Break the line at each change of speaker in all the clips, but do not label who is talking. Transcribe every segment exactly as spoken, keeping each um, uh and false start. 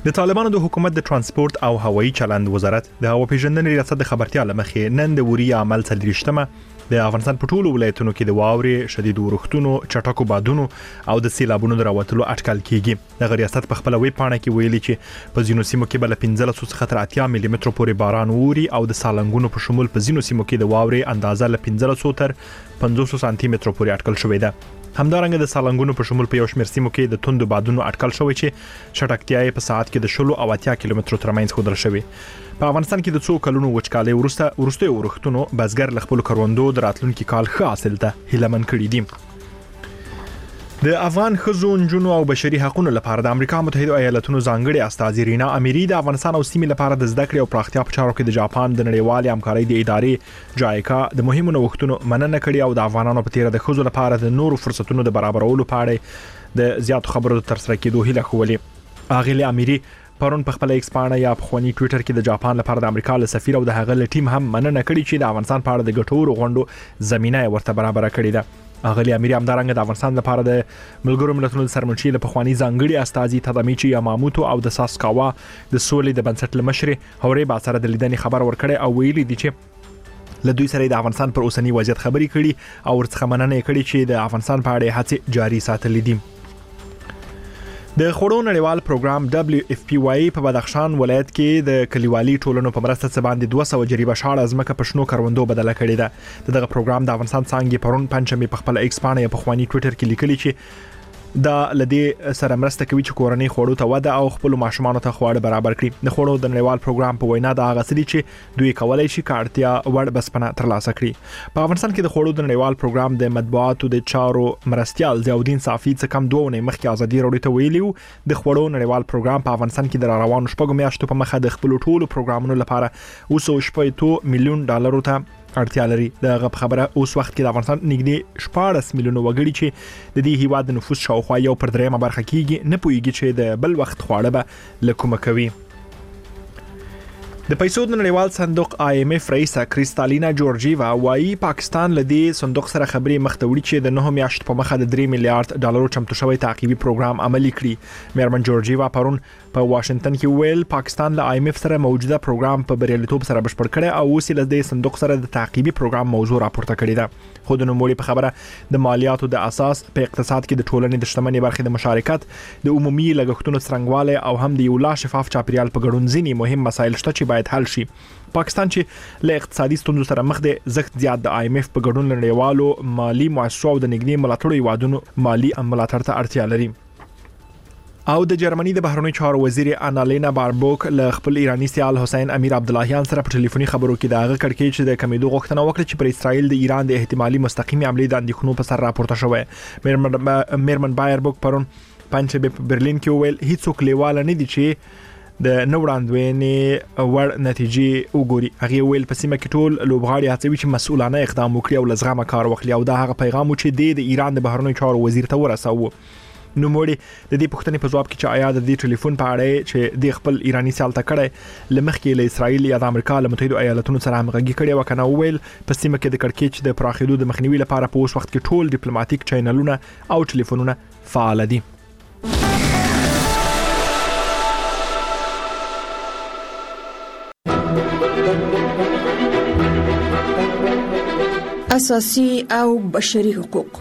د طالبانو د حکومت د ترانسپورت او هوایي چلند وزارت د هواپیژندنې ریاست د خبرتیا لمخې نن د وري عمل څلریشتمه د افغانستان په ټولو ولایتونو کې د واورې شدید اورښتونو چټکو بادونو او د سیلابونو د راوتلو اټکل کیږي. د ریاست په خپل ویب پاڼه کې ویلي چې په ځینو سیمو کې بل پنځلس څخه تر اتیا ملي متر پورې باران ووري او د سالنګونو په شمول په ځینو سیمو کې د واورې اندازه ل پنځلس تر پنځوس سانتي متر پورې اټکل شوې ده. همدارنګه د سالنګونو په شمول په یو شمېر سیمو کې د توندو بادونو اټکل شوی چې چټکتیا یې په ساعت کې د شلو او اتیا کیلومترو ترمنځ ښودل شوی. په افغانستان کې د څو کلونو وچکالۍ وروسته وروستي اورښتونو بزګر ل خپل کروندو د راتلونکي کال ښه حاصل ته هیلمن کړي دي. د افغان ښځو نجونو او بشري حقوقو لپاره د امریکا متحده ایالاتونو ځانګړي استاذ رینا اميري د افغانستان او سیمې لپاره د زده کړې او پراختیا په چارو کې د جاپان د نړیوالې همکارۍ د ادارې جایکا د مهمو نوښتونو مننه کړې او د افغانانو په تیر د ښځو لپاره د نورو فرصتونو د برابرولو په اړه د زیاتو خبرو تر سره کېدو هیله کولې. اغلی اميري پرون په خپل ایکس پاڼه یا په خواني ټوئیټر کې د جاپان لپاره د امریکا له سفیر او د هغه له ټیم هم مننه کړې چې د افغانستان په اړه د ګټورو غونډو زمينه ورته برابر کړې ده. اغلی اميري همدارنګه د افغانستان لپاره د ملګرو ملتونو د سرمنشي له پخوانی ځانګړي استاذي تدامیچی یاماموتو او د ساسکاوا د سولې د بنسټ لمشر هوري با سره د لیدنې خبر ورکړي او ویلي دي چې له دوی سره د افغانستان پر اوسنی وضعیت خبري کړي او ورڅخه مننه کړي چې د افغانستان په اړه هڅې جاري ساتلې دي. د خوړو نړیوال پروګرام دبليو اف پی واي په بدخشان ولایت کې د کلیوالي ټولنو په مرسته څه باندې دوه سوه جریبه شاړه ځمکه په شنو کروندو بدله کړې ده. دغه پروګرام د افغانستان څنګه پرون پنځمې په خپل ایکس پاڼه په خواني ټوئیټر کې لیکلي چې دا لدی سره مرسته کوي چې کورنۍ خوړو ته وده او خپل ماشومان ته خواړه برابر کړي. د خوړو د نړیوال پروګرام په وینا دا غسدي چې دوی کولای شي کارتیا وړ بسپنه ترلاسه کړي. په افغانستان کې د خوړو د نړیوال پروګرام د مطبوعاتو د چارو مرستيال ضیاءالدین صافی څخه کم دوه نه مخکې ازادي راوړی ته ویلیو د خوړو نړیوال پروګرام په افغانستان کې د روانو شپږو میاشتو په مخه د خپل ټولو پروګرامونو لپاره اوس شپږ میلیون ډالر ته اړتیا لري. دغه خبره اوس وخت کې د افغانستان نږدې شپاړس میلیونه وګړي چې د دې هیواد د نفوس شاوخوا یو پر درېمه برخه کېږي نه پوهیږي چې د بل وخت خواړه به لکومه کوي. د پیسو د نړیوال صندوق آی ایم اف رئیسه کریستالینا جورجیوا وايي پاکستان لدی صندوق سره خبرې مختوړي چې د نه میاشت په مخه د درې میلیارډ ډالرو چمتو شوی تعقیبي پروګرام عملي کړي. میرمن جورجیوا پرون په واشنگټن کې ویل پاکستان له آی ایم اف سره موجوده پروګرام په بریالیتوب سره بشپړ کړي او اوس له دې صندوق سره د تعقیبي پروګرام موضوع راپورته کړي ده. خو د نوموړي په خبره د مالیاتو د اساس په اقتصاد کې د ټولنې د شتمنۍ برخې د مشارکت د عمومي لګښتونو څرنګواله او هم د یو لا شفاف چاپیریال په ګډون ځینی مهم مسایل شته چې باید حل شي. پاکستان چې له اقتصادي ستونزو سره مخ دی زغت زیات د آی ایم اف په ګډون نړیوالو مالی مؤسسو او د نګدي ملاتړو یوادونو مالی ملاتړ ته اړتیا لري. او د جرمني د بهرنیو چارو وزیر انالینا باربوک له خپل ایرانی سیال حسین امیر عبداللهیان سره په ټلیفوني خبرو کې داغه کړکې چې د کمیدو غوښتنه وکړه چې پر اسرائیل د ایران د احتمالي مستقیمي عملیات د اندېښنو په سر راپورته شوی. میرمن بایربوک پرون پنځه په برلین کې ویل هیڅوک لیواله نه دي چې د نوړاندوینې ور نتیجې وګوري. هغه ویل په سیمه کې ټول لوبغاړي هڅوي چې مسؤلانه اقدام وکړي او لزغمه کار وکړي او دا هغه پیغام چې د ایران د بهرنیو چارو وزیر ته ورساوه. نو موړي د دې پښتنې په جواب کې چې آیا د دې ټلیفون په اړه چې د خپل ایرانی سیال ته کړي لمخکې له اسرائیل یا د امریکا له متحده ایالاتونو سره همغږي کړي وکنه ویل په سیمه کې د کړکېچ د پراخېدو د مخنیوي لپاره په اوس وخت کې ټول ډیپلوماټیک چینلونه او ټلیفونونه فعال دي.
اساسي او بشري حقوق.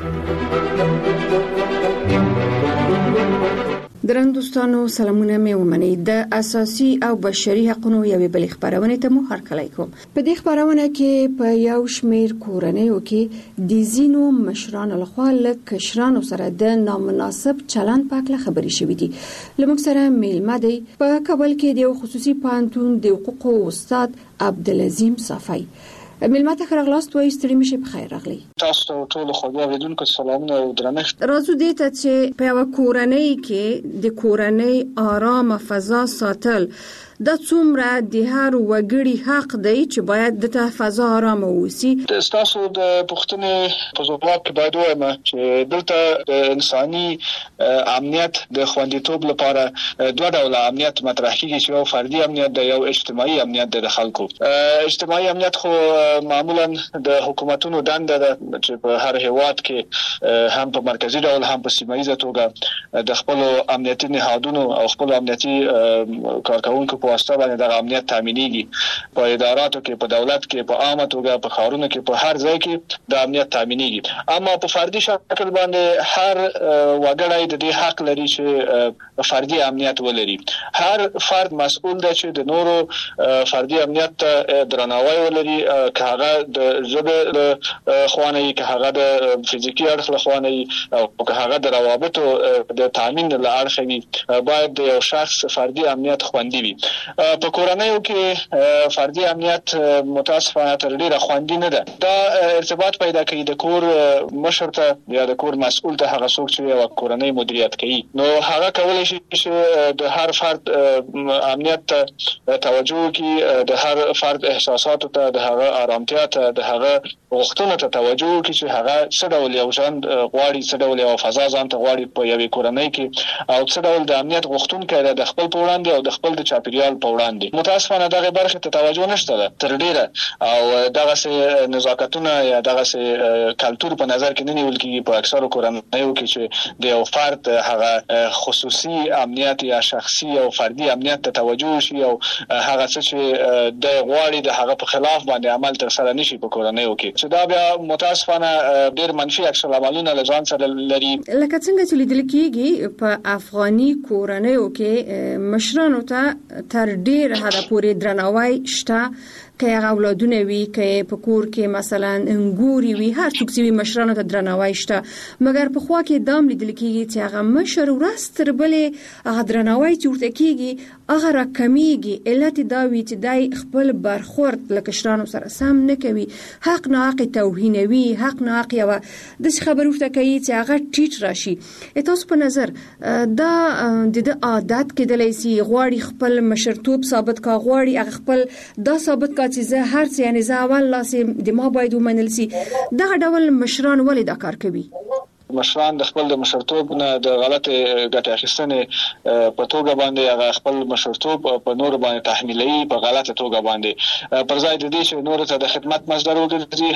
درنو دوستانو سلامونه مې ومنئ. د اساسي او بشري حقوقو یوې بلې خبرونه ته مو هرکلی کوم. په دې خبرونه کې په یو شمیر کورنیو کې د زینو مشرانو لخوا له کشرانو سره د نامناسب چلند په اړه خبرې شوې دي. لمږ سره میلمه دی په کابل کې د خصوصي پوهنتون د حقوقو استاد عبدالعظیم صافی. میلمه ته خرغلاست وایي ستړي مشه په خیر راغلی.
تاسو ټول خو بیا ودونکو سلامونه او درنښت.
راځو دې ته چې په یو کورنۍ کې د کورنۍ آرام فضا ساتل د څومره د هر وګړي حق دی چې باید د فضا آرام اوسي.
تاسو د پښتنې په ځواب کې باید وایم چې دلته د انساني امنیت د خوندیتوب لپاره دوه ډول امنیت مطرح کیږي چې یو فردي امنیت دی یو اجتماعي امنیت دی د خلکو. اجتماعي امنیت خو معمولا د حکومتونو دنده ده چې په هر هیواد کې هم په مرکزی ډول هم په سیمه ییزه توګه د خپل امنیتي نهادونو او خپل امنیتي کارکونکو په واسطه باندې د امنیت تامینېږي. په اداراتو کې، په دولت کې، په عامه توګه په ښارونو کې، په هر ځای کې د امنیت تامینېږي. اما په فردي شکل باندې هر وګړی د دې حق لري چې فردي امنیت ولري. هر فرد مسؤل دی چې د نورو فردي امنیت ته درناوی ولري، که هغه د ژبې له خوا نه وي، که هغه د فزیکي اړخ له خوا نه وي، او که هغه د روابطو د تامین له اړخه وي، باید د یو شخص فردي امنیت خوندي وي. په کورنیو کې فردي امنیت متاسفانه تر ډیره خوندي نه ده. دا ارتباط پیدا کوي د کور مشر ته یا د کور مسؤل ته، هغه څوک چې یو کورنۍ مدیریت کوي. نو هغه کولای شي چې د هر فرد امنیت ته توجه وکړي، د هر فرد احساساتو ته، د هغه آرامتیا ته، د هغه غوښتنو ته توجه وکړي چې هغه څه ډول یو ژوند غواړي، څه ډول یو فضا ځان ته غواړي په یوې کورنۍ کې، او څه ډول د امنیت غوښتونکی دی د خپل په وړاندې او د خپل د چاپیریال په وړاندې. متاسفانه دغه برخه ته توجه نشته ده تر ډیره، او دغه سه نزاکتونه یا دغه سه کلتور په نظر کې نه نیول کېږي په اکثرو کورنیو کې چې د یو فرد هغه خصوصي امنیت یا شخصي او فردي امنیت ته توجه شي، او هغه څه چې د غواړي د هغه په خلاف باندې عمل تر سره نشي په کورنیو کې، چې دا بیا متاسفانه ډېر منفي عکس العملونه له ځان سره لري.
لکه څنګه چې لیدل کېږي په افغاني کورنیو کې مشرانو ته تر ډېر حده پورې درناوی شته، که هغه اولادونه وي، که په کور کې مثلا انګوري وي، هر څوک چې مشرانو ته درناوی شته. مګر په خوا کې دام لیدل کېږي چې هغه مشر ورځ تر بلې هغه درناوی چې ورته کېږي هغه راکمیږي. علت دا وي چې دای خپل برخورد له کشرانو سره سم نه کوي، حق نه حق توهینوي، حق نه حق یو د خبرو ورته کوي چې هغه ټیټ راشي. تاسو په نظر دا د عادت کېدلی سي غواړي خپل مشرتوب ثابت کا، غواړي هغه خپل دا ثابت کا چې زه هر څه یعنی زه اول لاسه د ما باید ومنل سي. دغه ډول مشران ولې دا کار کوي؟
مشران د خپل د مشرتوب نه د غلط ګټه اخیستنې په توګه باندې هغه خپل مشرتوب په نور باندې تحمیلوي په غلطه توګه باندې، پر ځای د دې چې نور ته د خدمت مصدر وګرځي،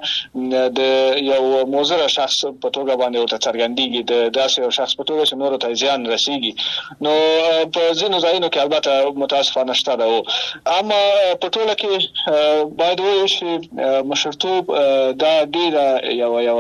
هغه د یو موزر شخص په توګه باندې ورته څرګندېږي، د داسې یو شخص په توګه چې نور ته زیان رسیږي. نو په ځینو ځایونو کې البته متاسفانه شته ده، اما په ټوله کې باید وایو چې مشرتوب دا ډیره یو یو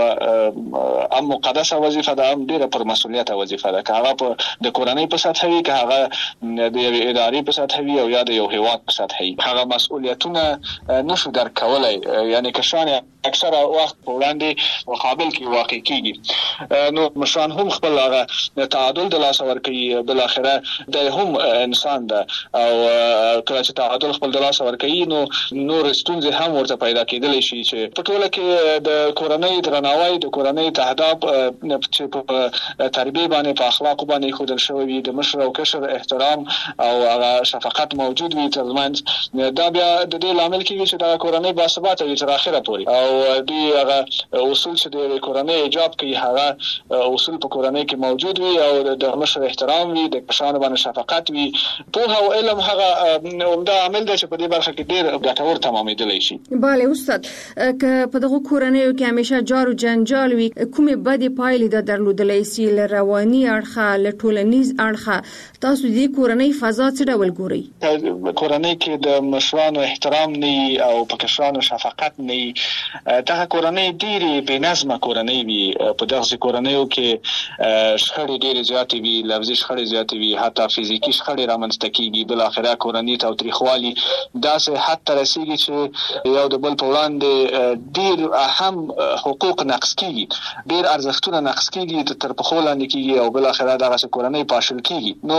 ام مقدسه وظیفه ده، هم ډیره پر مسؤلیت وظیفه ده، که هغه په د کورنۍ په سطح وي، که هغه د یو ادارې په سطح وي، او یا د یو هیواد په سطح وي. هغه مسؤلیتونه نشو درک کولای، یعنی کشان اکثره وخت په وړاندې مقابل کې واقع کیږي. نو مشران هم خپل هغه تعادل د لاس ورکوي، بل اخره د هم انسان ده، او کله چې تعادل خپل د لاس ورکوي نو نور ستونزې هم ورته پیدا کېدلی شي، چې په ټوله کې د کورنۍ درناوی، د کورنۍ تهداب چې په تربیه باندې، په اخلاق باندې خودل شوی وي، د مشر او کشر احترام او هغه شفقت موجود وي ترمنځ، دا بیا د دې لامل کېږي چې دا کورنۍ باثباته وي تر اخره پورې، او دوی هغه اصول چې د کورنۍ ایجاب کوي هغه اصول په کورنۍ کې موجود وي، او د مشر احترام وي، د کشرانو باندې شفقت وي. پوهه او علم هغه عمده عامل دی چې په دې برخه کې ډېر ګټور تمامېدلی شي.
بله استاد، که په دغه کورنیو کې همیشه جار و جنجال وي، کومې بدې پایلې د درلودلی سي له رواني اړخه، له ټولنیز اړخه؟ تاسو دې کورنۍ فضا څه ډول ګورئ؟
کورنۍ کې د مشرانو احترام نه او په کشرانو شفقت نه، دغه کورنۍ ډېرې بې نظمه کورنۍ وي. په دغسې کورنیو کې شخړې ډېرې زیاتې وي، لفظي شخړې زیاتې وي، حتی فزیکي شخړې رامنځته کېږي، بالاخره کورنۍ تاوتریخوالي داسې حد ته رسېږي چې یو د بل په وړاندې ډېر اهم حقوق نقض کېږي، ډېر ارزښتونه نقض کېږي، تر پښو لاندې کېږي، او بالاخره دغسې کورنۍ پاشل کېږي. نو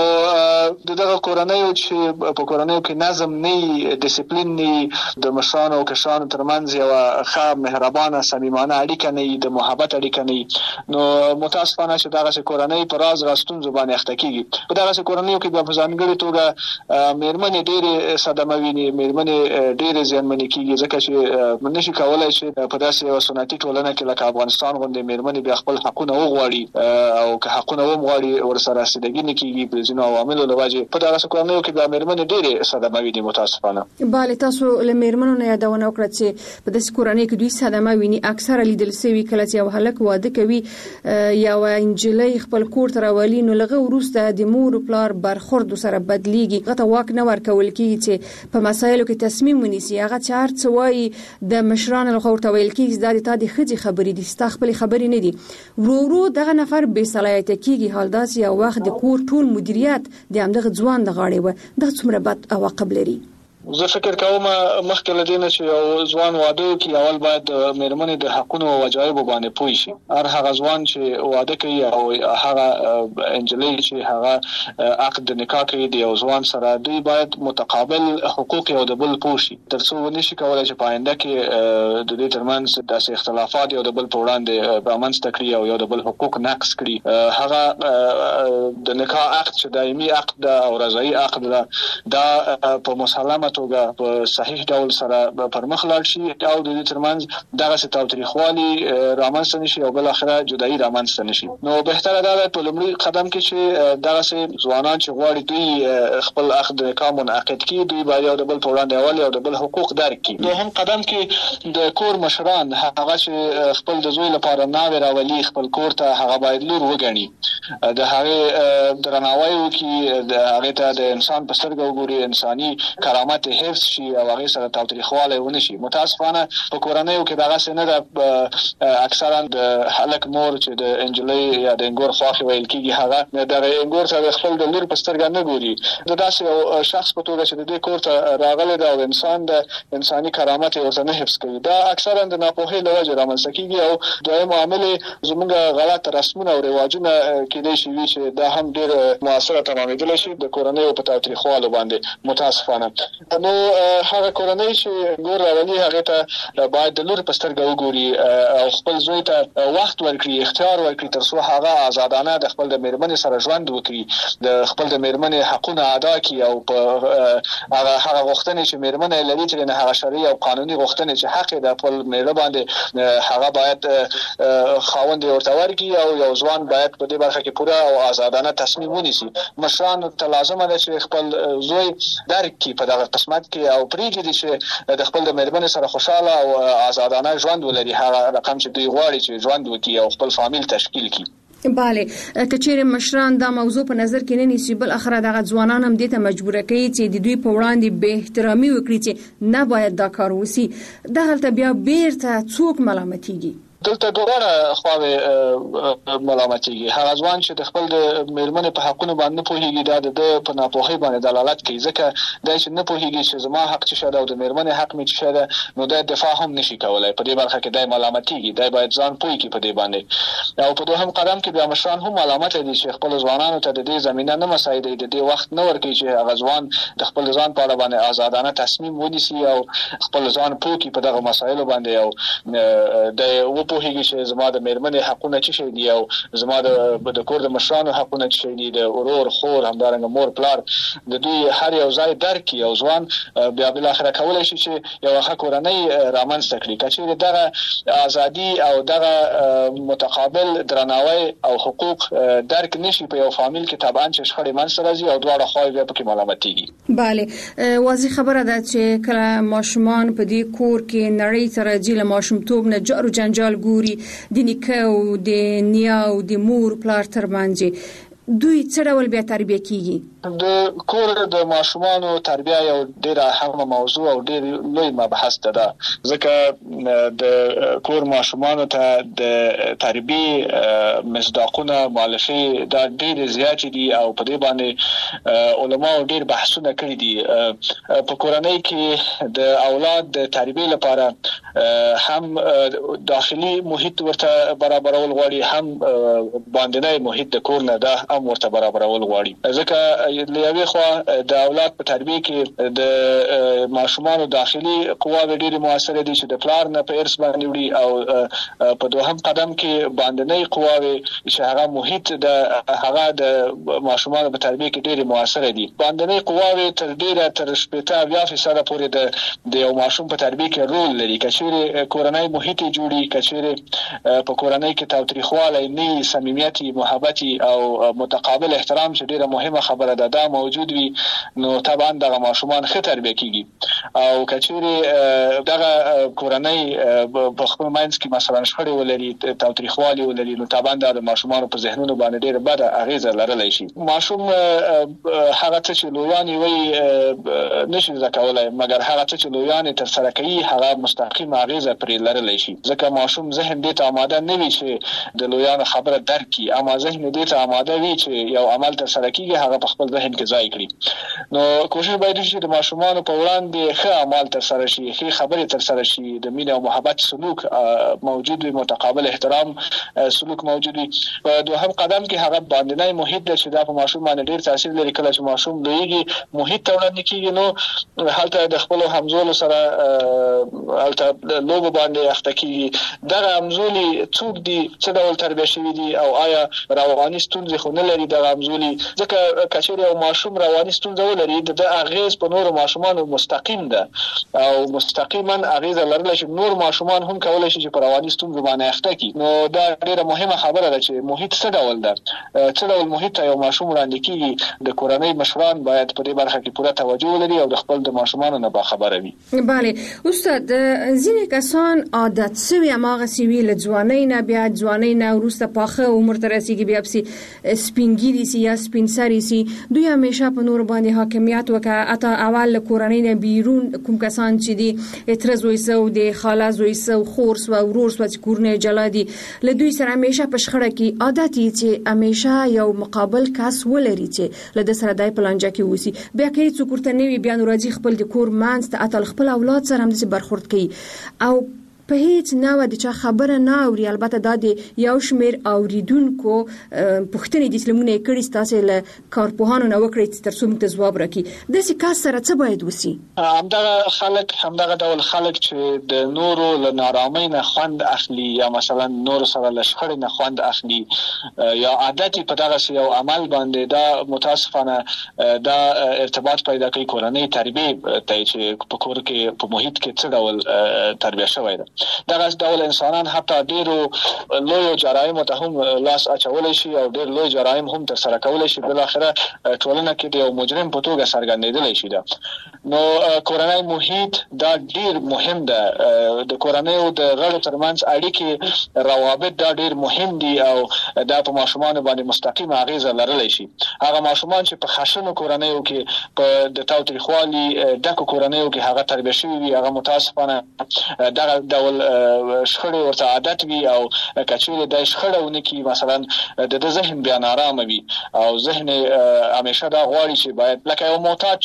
د دغه کورنیو چې په کورنیو کې نظم نه، ډیسپلین نه، د مشرانو او کشرانو ترمنځ یوه ښه مهربانه صمیمانه اړیکه نه، د محبت اړیکه نه، نو متاسفانه چې دغسې کورنۍ په راز راز ستونزو باندې اخته کېږي. په دغسې کورنیو کې بیا په ځانګړې توګه مېرمنې ډېرې صدمه ویني، مېرمنې ډېرې زیانمنې کېږي، ځکه چې نشي کولی چې په داسې یوه سنتي ټولنه کې لکه افغانستان غوندې مېرمنې بیا خپل حقونه وغواړي او که حقونه وغواړي ورسره رسیدګي نه کیږي په ځینو عواملو لوجه په دغه کورنیو کې د میرمنې ډېرې صدمه ویني متاسفانه.
bale تاسو له میرمنو نه یادونه وکړه چې په داسې کورنۍ کې دوی صدمه ویني اکثره لیدل شوی کله چې یو هلک واده کوي یا انجلۍ خپل کور ته راولي نو لغه وروسته د مور او پلار برخورد سره بدلیږي غته واک نه ورکول کیږي چې په مسایلو کې تصمیم ونیسي هغه چارت سوای د مشرانو له خوا ورته ویل کیږي دا د تادي خځې خبرې دي ستا خپل خبرې نه دي ورو ورو دغه نفر بې صلاحیت کیږي حال داس یو وخت د کور ټول مدیریت د همدغه ځوان د غاړې و دا څومره بد عواقب لري.
زه فکر کوم مخکې له دې نه چې یو ځوان واده کوي اول باید میرمنې د حقونو او واجبو باندې پوه شي. هر هغه ځوان چې واده کوي او هغه انجلۍ چې هغه عقد نکاح کوي د یو ځوان سره دوی باید متقابل حقوق یو د بل پوه شي ترڅو ونشي کولای چې په آینده کې د دې ترمنځ داسې اختلافات یو د بل په وړاندې رامنځته کړي او یو د بل حقوق نقض کړي. هغه د نکاح عقد چې دایمي عقد او رضایي عقد دا په مسلمه توګه په صحیح ډول سره پر مخ لاړ شي او د دې ترمنځ دغه ستاوتریخوالي رامنځته نشي او بل اخره جدایي رامنځته نشي. نو بهتره دا ده په لومړي قدم کې چې دغه ځوانان چې غواړي دوی خپل عقد نکاح منعقد کړي دوی باید یو د بل په وړاندې اول یو د بل حقوق درک کړي. نو هم قدم کې د کور مشران هغه چې خپل د زوی لپاره ناوې راولي خپل کور ته هغه باید لور وګڼي د هغه درناوی وکړي د هغه ته د انسان په سترګه وګوري انساني کرامت حفظ شي او هغه سره تاوتریخواله ونه شي. متاسفانه په کورنیو کې دغه څه نه ده اکثرا د هلک مور چې د انجلۍ یا د انګور خواخي ویل کیږي هغه د انګور سره خپل د لور په سترګه نه ګوري د داسې شخص په توګه چې د دې کور ته راغلی دا او انسان د انساني کرامت ورته نه حفظ کوي. دا اکثرا د ناپوهۍ له وجې رامنځته کیږي او دویم عامل زموږ غلط رسمونه او رواجونه کېدای شي چې دا هم ډېر موثره تمامېدلی شي د کورنیو په تاوتریخوالو باندې متاسفانه. نو هغه کورنۍ چې ګور راولي هغه ته باید د لور په سترګه وګوري او خپل زوی ته وخت ورکړي اختیار ورکړي ترڅو هغه آزادانه د خپل د میرمنې سره ژوند وکړي د خپل د میرمنې حقونه ادا کړي او په هغه هغه غوښتنې چې میرمنې لري چې نه هغه شرعي او قانوني غوښتنې چې حق د خپل میرمن باندې هغه باید خاوند ورته ورکړي او یو ځوان باید په دې برخه کې پوره او آزادانه تصمیم ونیسي. مشران ته لازم ده چې خپل زوی درک کړي په دغه قسمت کې او پریږدي چې د خپل د میرمنې سره خوشاله او آزادانه ژوند ولري هغه رقم چې دوی غواړي چې ژوند وکړي او خپل فامیل تشکیل کړي.
bale کچېره مشران دا موضوع په نظر کې نه نیسي بل اخره دغه ځوانان هم دې ته مجبور کوي چې د دوی په وړاندې به احترامي وکړي چې نه باید دا کار وسی د هلته بیا بیرته څوک ملامتيږي.
دلته دغه خواوې ملامتيږي هغه ځوان چې د خپل د میرمنې په حقونو باندې پوهیږي دا د په ناپوهۍ باندې دلالت کوي ځکه دا چې نه پوهیږي چې زما حق څه شته او د میرمنې حق می څه شته نو د دفاع هم نشي کولای په دې برخه کې د ملامتيږي دا باید ځان پوهی کی په دې باندې او په دوهم قدم کې بیا مشران هم علامت دي چې خپل ځوانانو ته د دې زمينه نه مساعده د دې وخت نه ورکړي چې هغه ځوان د خپل ځان په اړه باندې آزادانه تصمیم ونیسي او خپل ځان پوه کی په دغه مسایلو باندې او د پوهیږي چې زما د میرمنې حقونه څه شي دي او زما د د کور د مشرانو حقونه څه شي دي د اورور خور همدارنګه مور پلار د دوی هر یو ځای درک یو ځوان بیا بل اخره کولای شي چې یو حق ورنۍ رامنځته کړي کچې دغه ازادي او دغه متقابل درناوی او حقوق درک نشي په یو فامیل کې طبعا چې شخړې منځ راځي او دواړه خواوې بیا پکې ملامتيږي.
bale واضح خبره ده چې کله ماشومان په دې کور کې نړۍ تر جیل ماشومتوب نه جار او جنجال ګوري د نیکه او د نیا او د مور پلار ترمنځ دوی څه ډول بیا تربیه کیږي؟
د کور د ماشومانو تربیه یو ډیره اهمه موضوع او ډیر لوی مبحث ده ځکه د کور ماشومانو ته د تربیه مصداقونه مؤلفه دا ډیر زیات دي او په دې باندې علما ډیر بحثونه کړي دي په کورنۍ کې د اولاد د تربیه لپاره هم داخلي محیط ورته برابرول غواړي هم باندنی محیط د کور نه ده هم ورته برابرول غواړي. ځکه لوي خو د اولاد په تربیه کې د ماشومان داخلي قواوې ډېری موثر دي چې د پلار نه په ارث باندې وړي، او په دوهم قدم کې باندنۍ قواوې چې هغه محیط د هغه د ماشومان په تربیه کې ډېری موثر دي. باندنۍ قواوې تر ډېره تر شپږ اویا فیصد پورې د د یو ماشوم په تربیه کې رول لري. کچېره کورنۍ محیط جوړي، کچېره په کورنۍ کې تاوتریخوالی نه، صمیمیت، محبت او متقابل احترام چې ډېره مهمه خبره ده دا موجود وي، نو طبعا دغه ماشومان ښه تربیه کیږي. او کچېره دغه کورنۍ په خپل منځ کې مثلا شخړې ولري، تاوتریخوالی ولري، نو طبعا د ماشومان په ذهنونو باندې ډېره بده اغیزه لرلی شي. ماشوم هغه څه چې لویان وي نشي زکولای، مګر هغه څه چې لویان تر سره کوي هغه مستقیم اغیزه پرې لرلی شي. ځکه ماشوم ذهن دې ته آماده نه وي چې د لویان خبره درک کړي، اما ذهن دې ته آماده وي چې یو عمل تر سره کیږي هغه په خپل ذهن کې ځای کړي. نو کوشش باید وشي د ماشومان په وړاندې ښه عمل تر سره شي، ښه خبرې تر سره شي، د مینې او محبت سلوک موجود وي، متقابل احترام سلوک موجود وي. په دوهم قدم کې هغه باندنی محیط د چې دا په ماشوم باندې ډېر تاثیر لري. کله چې ماشوم لویږي محیط ته وړاندې کیږي، نو هلته د خپل همزولو سره هلته لوبه باندې اخته کیږي. دغه همزولي څوک دي، څه ډول تربیه شوي دي، او آیا رواني ستونزې خو نه لري دغه همزولي؟ ځکه کچېرې یو ماشوم رواني ستونزه ولري د اغیز په نورو ماشومانو مستقیم ده، او مستقیما اغیزه لرلی شي نور ماشومان هم کولای شي چې په رواني ستونزو باندې اخته کی. نو دا ډیره مهمه خبره ده چې محیط څه ډول ده، څه ډول محیط ته یو ماشوم وړاندې کیږي. د کورنۍ مشران باید په دې برخه کې پوره توجه ولري او د خپل د ماشومانو نه باخبره وي.
بله استاد، ځینې کسان عادت سوي اماغه سوي له ځوانۍ نه بیا ځوانۍ نه وروسته پاخه عمر ته رسیږي، بیا پسې سپینګیري سي یا سپین سري سي، دوی همیشه په نور باندې حاکمیت وکړه. اته اول له کورنۍ نه بیرون کوم کسان چې دي اتر زوی سو د خاله زوی سو خور سو ورور سو چې کورنۍ جلا دي، له دوی سره همیشه په شخړه کې عادت یې چې همیشه یو مقابل کس ولري چې له د سره دای پلانجه کې وسی. بیا کې څوک ورته نوي بیا نورځي خپل د کور مانځ ته اتل خپل اولاد سره هم د برخورد کوي او په هیڅ نه د چا خبره نه اوري. البته دا د یو شمیر اوریدونکو پوښتنې د اسلامونه کړي تاسو له کارپوهانو نه وکړي چې ترڅو موږ ته ځواب راکړي. د څه کار سره څه باید وسی؟
همدغه خلک همدغه ډول خلک چې د نورو له نارامۍ نه خوند اخلي، یا مثلا نور سره له شخړې نه خوند اخلي، یا عادت په دغه یو عمل باندې، دا متاسفانه دا ارتباط پیدا کوي کورنۍ تربیه ته چې په کور کې په محیط کې څه ډول تربیه شوی ده. دغه ډول انسانان حتی ډیرو لوی جرایم ته هم لاس اچولای شي او ډیر لوی جرایم هم تر سره کولای شي. بل اخره ټولنه کې د یو مجرم په توګه څرګندېدلی شي. دا نو کورنۍ محیط دا ډیر مهم ده. د کورنۍ او د غړو ترمنځ اړیکې روابط دا ډیر مهم دي او دا په ماشومان باندې مستقیم اغیزه لرلی شي. هغه ماشومان چې په خشنو کورنیو کې په د تاوتریخوالي ډکو کورنیو کې هغه تربیه شوي وي، هغه متاسفانه دغه ډول شخړې ورته عادت وي او کچېرې د شخړه ونه کی مثلا د ذهن بیا نارامه وي او ذهن همیشه دا غواړي چې باید لکه یو معتاد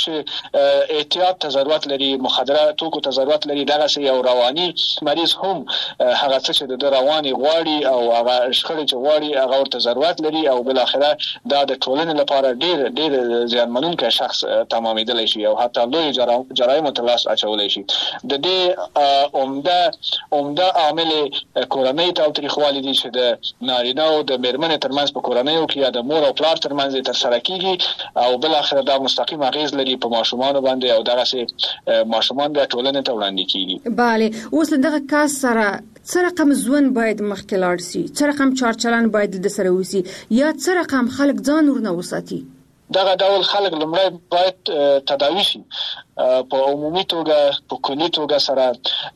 چې احتیاط ته ضرورت لري، مخدره توکو ته ضرورت لري، دغه یو رواني مریض هم هغه څه چې د رواني غواړي او هغه شخړې چې غواړي هغه ورته ضرورت لري او بل اخره دا د ټولنې لپاره ډیر ډیر زیانمنونکی شخص تمامېدلی شي او حتی لوی جرایم ته لاس اچولی شي. د دې عمده عمده عامل کورنۍ تاوتریخوالی دي چې د نارینه او د میرمنې ترمنځ په کورنیو کې یا د مور او پلار ترمنځ تر سره کیږي او بل اخر دا مستقیم اغیز لري په ماشومان باندې او دغه سي ماشومان د ټولنې ته وړاندې کیږي.
bale اوس دغه کاس سره څه رقم ځوان باید مخکې لاړ شي، څه رقم چارچلن باید د سره وسی، یا څه رقم خلک ځان ورنه وساتي؟
دغه ډول خلک لمړی باید تداوی شي په عمومي توګه، په کلي توګه سره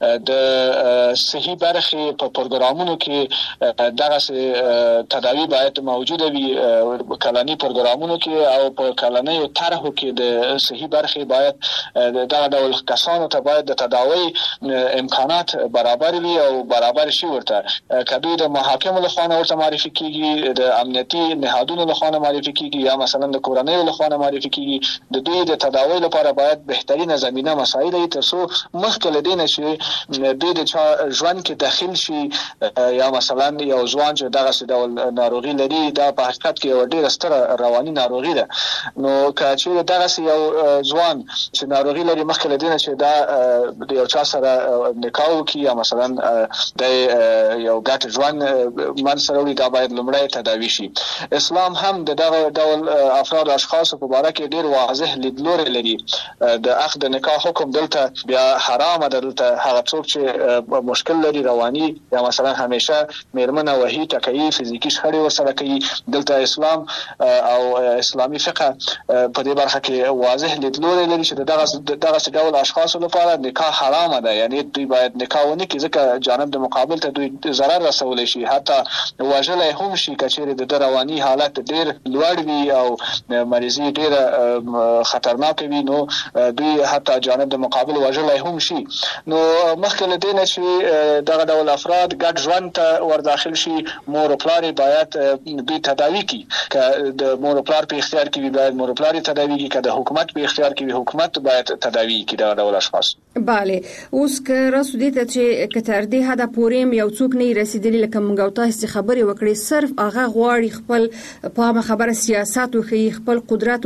د صحي برخې په پروګرامونو کې دغه تداوی باید موجوده وي. کلنی پروګرامونو کې او په کلنیو طرحو کې د صحي برخې باید دغه ډول کسانو ته باید د تداوی امکانات برابر وي او برابر شي. ورته کدوې د محاکمو لخوا ورته معرفي کیږي، د امنیتي نهادونو لخوا معرفي کیږي، یا مثلا د کورنیو لخوا معرفي کیږي. د دوی د تداوی لپاره باید بهتر بهترینه زمینه مساعده تر څو مخکې لدینه چې دوی د چا ژوند کې داخل شي یا مثلا یو ځوان چې دغه څه ډول ناروغي لري دا په حقیقت کې یو ډېر ستره رواني ناروغي ده. نو که چې دغه څه یو ځوان چې ناروغي لري مخکې لدینه چې دا د یو چا سره نکاح وکړي یا مثلا د یو ګډ ژوند من سره وي دا باید لومړی تداوي شي. اسلام هم د دغه ډول افراد اشخاص په اړه کې ډېر واضح لیدلوري لري. د عقد نکاح حکم دلته بیا حرام ده. دلته هغه څوک چې مشکل لري رواني یا مثلا همیشه میرمنه وهي ټکوي فزیکی شخړې ورسره کوي دلته اسلام او اسلامي فقه په دې برخه کې واضح لیدلوري لري چې دغه دغه ډول اشخاص لپاره نکاح حرام ده. یعنی دوی باید نکاح ونه کړي ځکه جانب د مقابل ته دوی ضرر رسول شي حتی وژلای هم شي کچېرې د رواني حالت ډېر لوړ وي او مریضي ډېر خطرناک وي نو دوی حتی جانب د مقابل وژلای هم شي. نو مخکې له دې نه چې دغه ډول افراد ګډ ژوند ته ورداخل شي مور او پلار باید دوی تداوي کړي. که د مور او پلار په اختیار کې وي باید مور او پلار تداوي کړي. که د حکومت په اختیار کې وي حکومت باید تداوي کړي دغه ډول اشخاص.
bale اوس که راسو دې ته چې کتر دې هدا پورې یو څوک نه رسیدلی لکه موږ او تاسو خبرې وکړې صرف هغه غواړي خپل په خبره سیاست او خپل قدرت او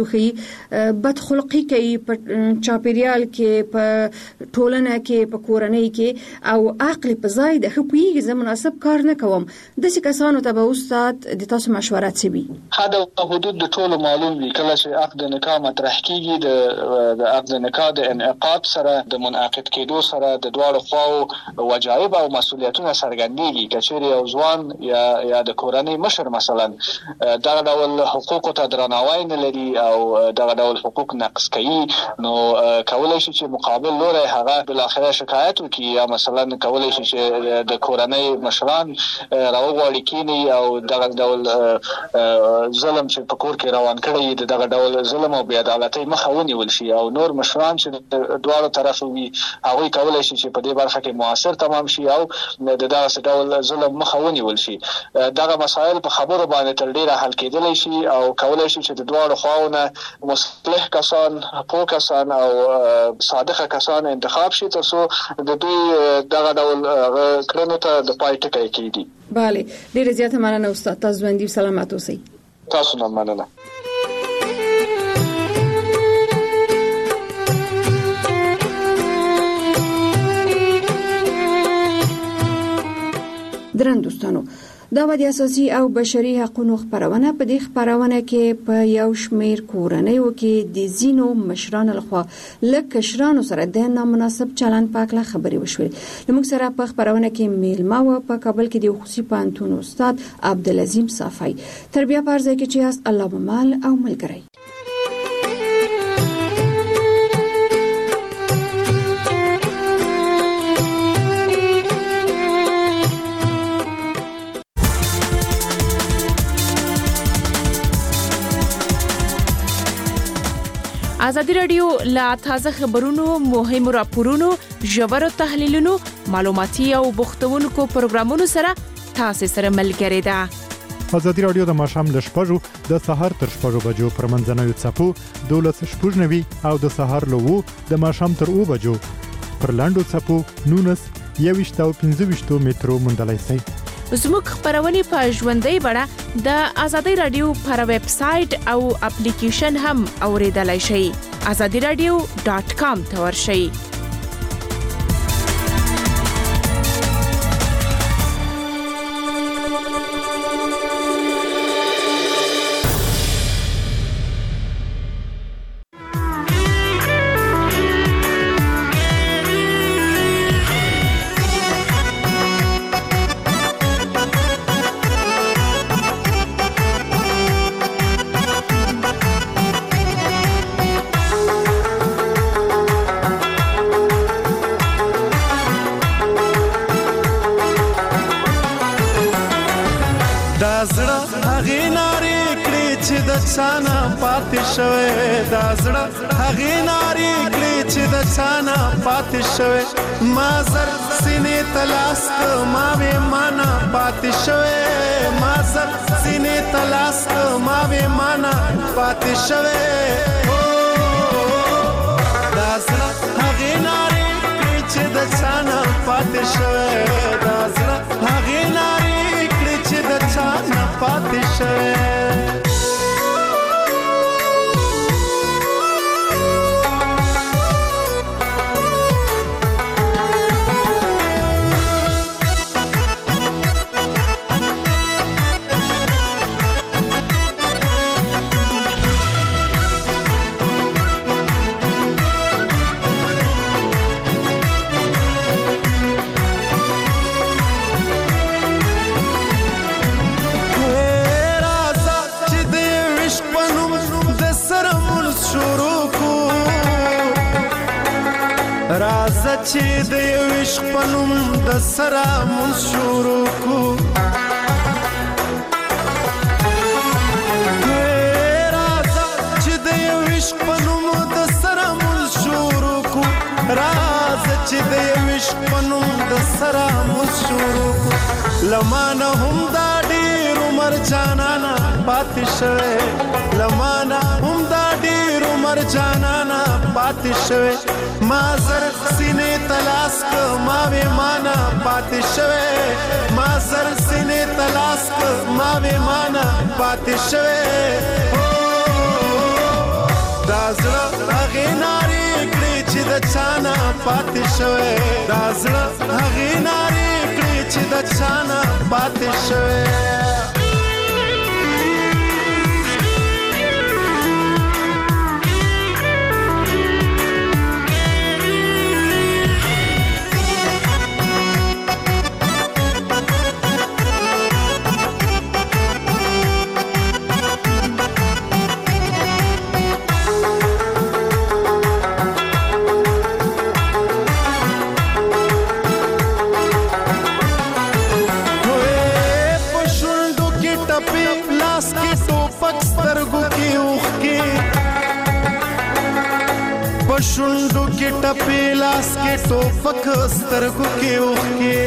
بد خلقی کوي په چاپیریال کې په ټولنه کې په کورنۍ کې او عقل په ځای د خپویږي زه مناسب کار نه کوم د څه کسانو ته به استاد د تاسو مشوره څه وي؟
هدا حدود د ټولو معلوم وي. کله چې عقد نکاح مطرح کیږي د د عقد نکاح د انعقاد سره د منعقد کېدو سره د دواړو خواو وجایب او مسؤلیتونه څرګندېږي. کچېرې یو ځوان یا یا د کورنۍ مشر مثلا دغه ډول حقوق ته درناوی نه لري او دغه ډول حقوق نقض کوي نو کولای شي چې مقابل لوري هغه بل اخره شکایت وکړي یا مثلا کولای شي چې د کورنۍ مشران راوغواړي کینی او دغه ډول ظلم چې په کور کې روان کړي دغه ډول ظلم او بې عدالتۍ مخه ونیول شي او نور مشران چې دواړو طرفو وي هغه کولای شي چې په دې برخه کې موثر تمام شي او د دغه ډول ظلم مخه ونیول شي. دغه مسایل په خبرو باندې تر ډیره حل کېدلی شي او کولای شي چې د دواړو خواونه مصلح کسان پوه کسان او صادقه کسان انتخاب شي ترڅو د دوی دغه ډول کړنو ته د پای ټکی کېږي.
bale ډیره زیاته مننه استاد تاسو باندې سلامات اوسئ.
تاسو نه مننه.
درن دوستانو دا د اساسي او بشري حقوقو خبرونه په دې خبرونه کې په یو شمیر کورنیو کې د زینو مشران لخوا لکه شرانو سره د نامناسب چلند پاکله خبري وشوي. موږ سره په خبرونه کې میلمه و په کابل کې د خصوصي پانتون استاد عبدالعظیم صافی تربیه پرځای کې چې اس الله بمال او ملګری.
ازادي رادیو لا تازه خبرونو مهمو راپورونو ژورو تحلیلونو معلوماتي او بوختونکو پروګرامونو سره تاسو سره ملګری ده.
ازادي رادیو د ماشام د شپږو د سهار تر شپږو بجو پر منځنوي چپو دولس شپږنوي او د سهار لوو د ماشام تر او بجو پر لاندو چپو نونس یويشت او پنځه مترو مندلای سي.
زموږ خبرونه په ژوندۍ بڼه د ازادي رادیو پر ویب سټ او اپلیکیشن هم اوریدلای شئ. azadi radio dot com ته ورشئ.
سانا پاتې شوه دا زړه هغه ناری کړي چې د سانا پاتې شوه ما زر سینې تلاس ما به معنا پاتې شوه ما زر سینې تلاس ما به معنا پاتې شوه دا زړه د چانه پاتې شوی دا زړه هغې نارې کړې چې د چانه پاتې شوی راځه چې د یو عشق په نوم د سره مونځ شروع کړو راځه چې د یو عشق په نوم د سره مونځ شروع کړو راځه چې د یو عشق په نوم د سره مونځ شروع کړو لمانه هم دا ډېر عمر جانانه پاتې شوی لمانه هم دا ډېر عمر جانانه پاتې شوی ما زر سینې تلاس که ما وې مانه پاتې شوی ما زر سینې تلاس که ما وې مانه پاتې شوی دا زړه هغې نارې کړې چې د چانه پاتې شوی دا زړه هغې نارې کړې چې د چانه پاتې شوی شونډو کې ټپې لاس کې ټوپک سترګو کې اوښکې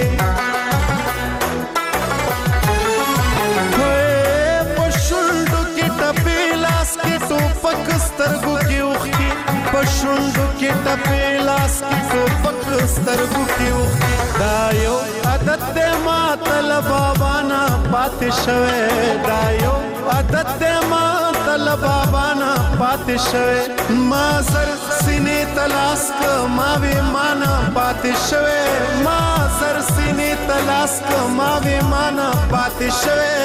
په شونډو کې ټپې لاس کې ټوپک سترګو کې اوښکې په شونډو کې ټپې لاس کې ټوپک سترګو کې اوښکې دا یو عادت دی ماته له بابا نه پاتې شوی دا یو عادت دی ماته له بابا نه پاتې شوی ما سر سینې تلاس که ما وې مانه پاتې شوی ما سر سینې تلاس که ما وې مانه پاتې شوی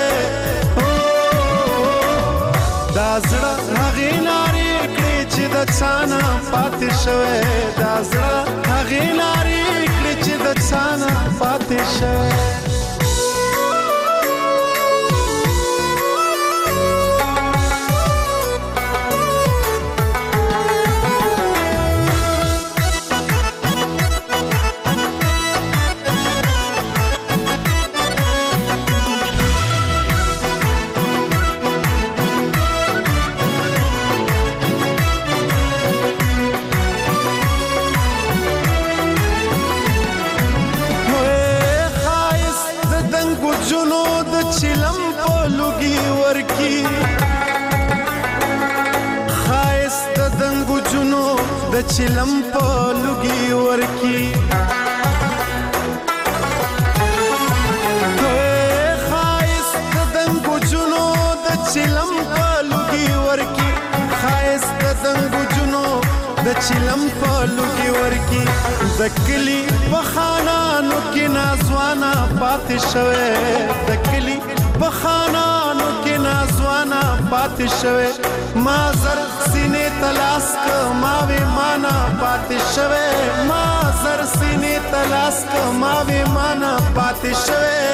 دا زړه هغې نارې کړې چې د چانه پاتې شوی دا زړه هغې نارې کړې چې د چانه پاتې شوی چلم په لوګي ورکی خایست د دنګو جنو د چلم په لوګي ورکی خایست د دنګو جنو د چلم په لوګي ورکی خایست د دنګو جنو د چلم په لوګي ورکی د کلی په خانانو کې نازوانا پاتې شوی د کلی په خانانو کې نازوانا پاتې شوی ما زر سینې تلاس که ما وې مانه پاتې شوی ما زر سینې تلاس که ما وې مانه پاتې شوی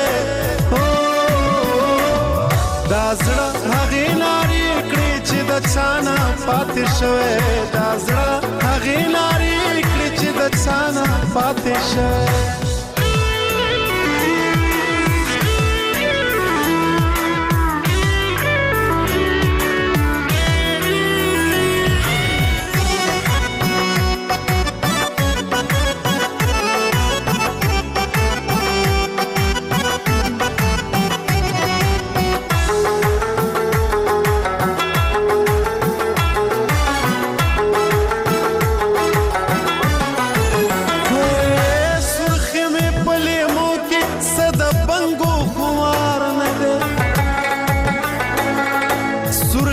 دا زړه هغې نارې کړې چې د چانه پاتې شوی دا زړه هغې نارې کړې چې د چانه پاتې شوی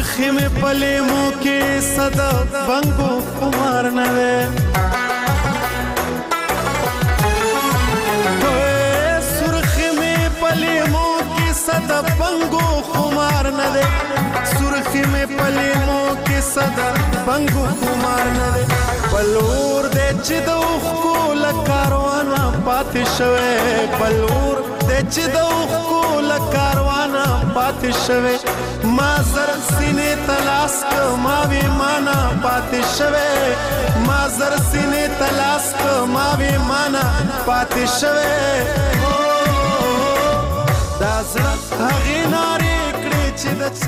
سرخی میں پلیمو کې صدا بنگو خمار نه ده سرخی میں پلیمو کې صدا بنگو خمار نه ده سرخی میں پلیمو کې صدا بنگو خمار نه ده بلور دې چې د اوښکو له کاروانه پاتې شوی بلور دې چې د اوښکو له کاروانه پاتې شوی ما زر سینې تلاس ما وی مانا پاتې شوی ما زر سینې تلاس ما وی مانا پاتې شوی دا زړه هغې نارې کړې چې د